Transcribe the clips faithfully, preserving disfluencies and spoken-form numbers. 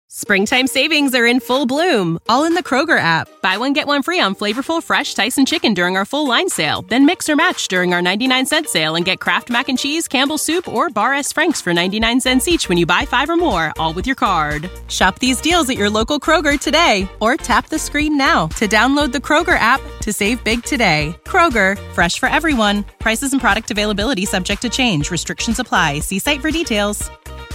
Springtime savings are in full bloom, all in the Kroger app. Buy one, get one free on flavorful, fresh Tyson chicken during our full line sale. Then mix or match during our ninety-nine cent sale and get Kraft Mac and Cheese, Campbell's Soup, or Bar S. Frank's for ninety-nine cents each when you buy five or more, all with your card. Shop these deals at your local Kroger today, or tap the screen now to download the Kroger app to save big today. Kroger, fresh for everyone. Prices and product availability subject to change. Restrictions apply. See site for details.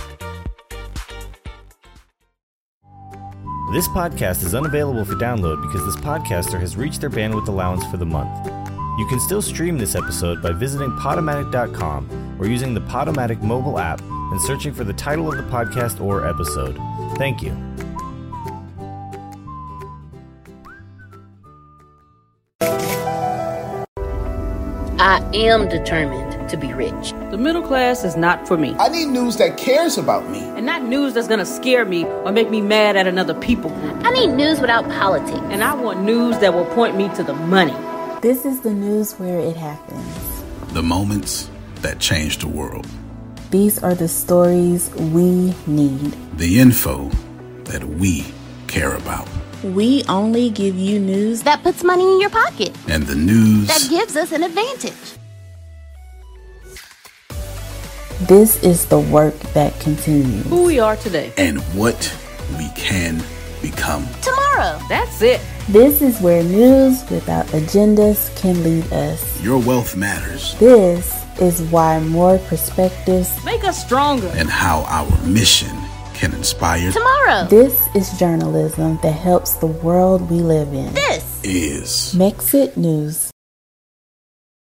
This podcast is unavailable for download because this podcaster has reached their bandwidth allowance for the month. You can still stream this episode by visiting Podomatic dot com or using the Podomatic mobile app and searching for the title of the podcast or episode. Thank you. I am determined to be rich. The middle class is not for me. I need news that cares about me. And not news that's gonna scare me or make me mad at another people group. I need news without politics. And I want news that will point me to the money. This is the news where it happens. The moments that change the world. These are the stories we need. The info that we care about. We only give you news that puts money in your pocket. And the news that gives us an advantage. This is the work that continues. Who we are today. And what we can become tomorrow. That's it. This is where news without agendas can lead us. Your wealth matters. This is why more perspectives make us stronger. And how our mission can inspire tomorrow. This is journalism that helps the world we live in. This is Mexit News.